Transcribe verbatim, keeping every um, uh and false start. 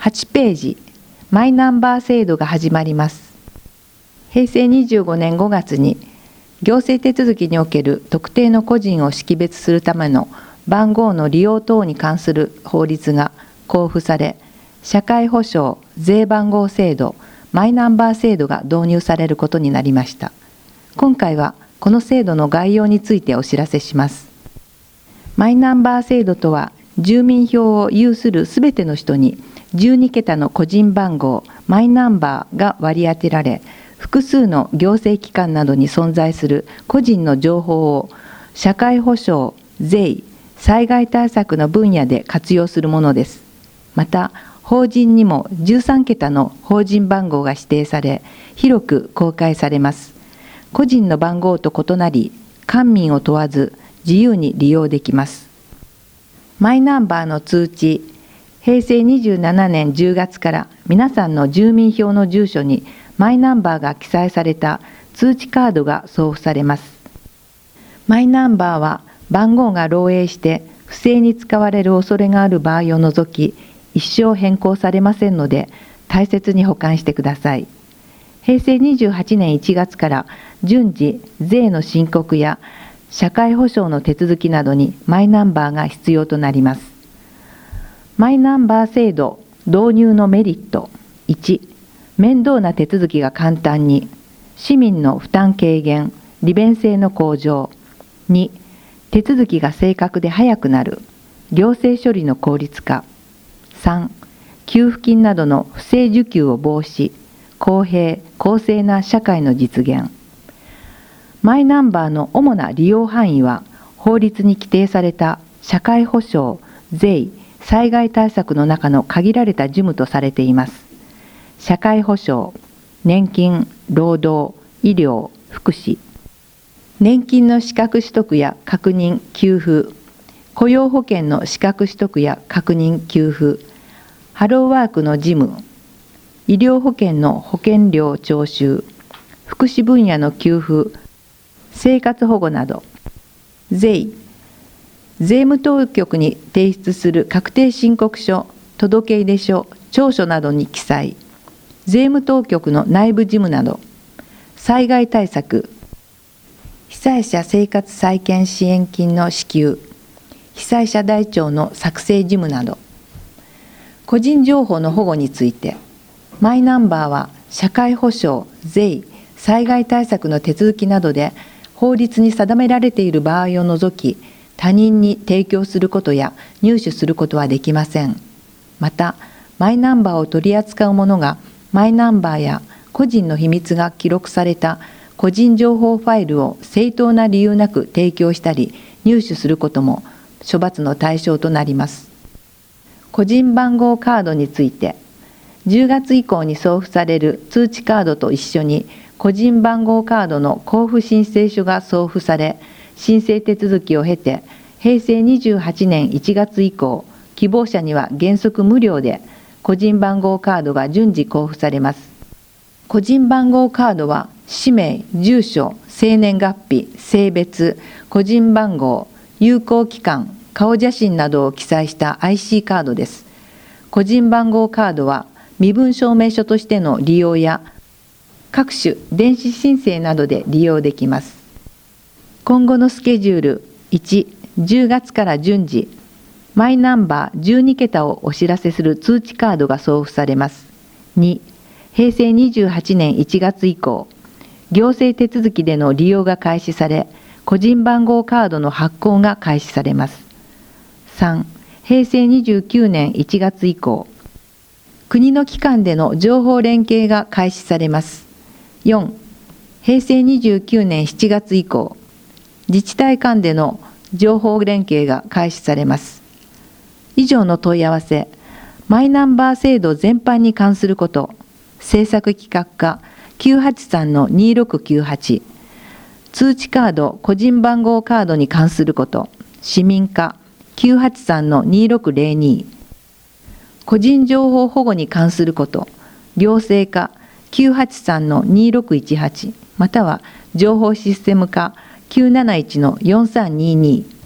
はちページ、マイナンバー制度が始まります。へいせいにじゅうごねんごがつに行政手続きにおける特定の個人を識別するための番号の利用等に関する法律が公布され、社会保障税番号制度、マイナンバー制度が導入されることになりました。今回はこの制度の概要についてお知らせします。マイナンバー制度とは、住民票を有するすべての人にじゅうにけたの個人番号、マイナンバーが割り当てられ、複数の行政機関などに存在する個人の情報を社会保障、税、災害対策の分野で活用するものです。また、法人にもじゅうさんけたの法人番号が指定され、広く公開されます。個人の番号と異なり、官民を問わず自由に利用できます。マイナンバーの通知、へいせいにじゅうななねんじゅうがつから皆さんの住民票の住所にマイナンバーが記載された通知カードが送付されます。マイナンバーは番号が漏洩して不正に使われる恐れがある場合を除き、一生変更されませんので、大切に保管してください。へいせいにじゅうはちねんいちがつから順次、税の申告や社会保障の手続きなどにマイナンバーが必要となります。マイナンバー制度導入のメリット。いち、面倒な手続きが簡単に、市民の負担軽減、利便性の向上。に、手続きが正確で早くなる、行政処理の効率化。さん、給付金などの不正受給を防止、公平・公正な社会の実現。マイナンバーの主な利用範囲は、法律に規定された社会保障、税、災害対策の中の限られた事務とされています。社会保障、年金、労働、医療、福祉。年金の資格取得や確認・給付。雇用保険の資格取得や確認・給付。ハローワークの事務。医療保険の保険料徴収。福祉分野の給付。生活保護など。税。税務当局に提出する確定申告書、届出書、調書などに記載。税務当局の内部事務など。災害対策。被災者生活再建支援金の支給。被災者台帳の作成事務など。個人情報の保護について、マイナンバーは社会保障、税、災害対策の手続きなどで法律に定められている場合を除き、他人に提供することや入手することはできません。また、マイナンバーを取り扱う者がマイナンバーや個人の秘密が記録された個人情報ファイルを正当な理由なく提供したり入手することも処罰の対象となります。個人番号カードについて、じゅうがつ以降に送付される通知カードと一緒に個人番号カードの交付申請書が送付され、申請手続きを経て、へいせいにじゅうはちねんいちがつ以降、希望者には原則無料で個人番号カードが順次交付されます。個人番号カードは氏名、住所、生年月日、性別、個人番号、有効期間、顔写真などを記載した アイシー カードです。個人番号カードは身分証明書としての利用や各種電子申請などで利用できます。今後のスケジュール。いち、じゅうがつから順次、マイナンバーじゅうにけたをお知らせする通知カードが送付されます。に、へいせいにじゅうはちねんいちがつ以降、行政手続きでの利用が開始され、個人番号カードの発行が開始されます。さん、へいせいにじゅうきゅうねんいちがつ以降、国の機関での情報連携が開始されます。よん、へいせいにじゅうきゅうねんしちがつ以降、自治体間での情報連携が開始されます。以上の問い合わせ、マイナンバー制度全般に関すること、政策企画課 きゅうはちさんのにろくきゅうはち、通知カード、個人番号カードに関すること、市民課 きゅうはちさんのにろくぜろに、個人情報保護に関すること、行政課 きゅうはちさんのにろくいちはち、または情報システム課きゅうなないちのよんさんにに